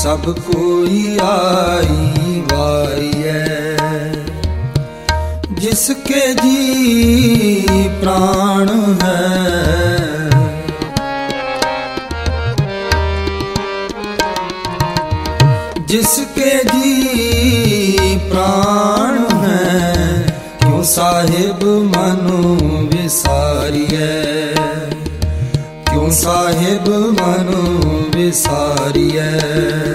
सब कोई आई वारियै। जिसके जी प्राण है, जिसके जी प्राण है, क्यों साहिब मनु विसारियै, क्यों साहिब मनु विसारियै।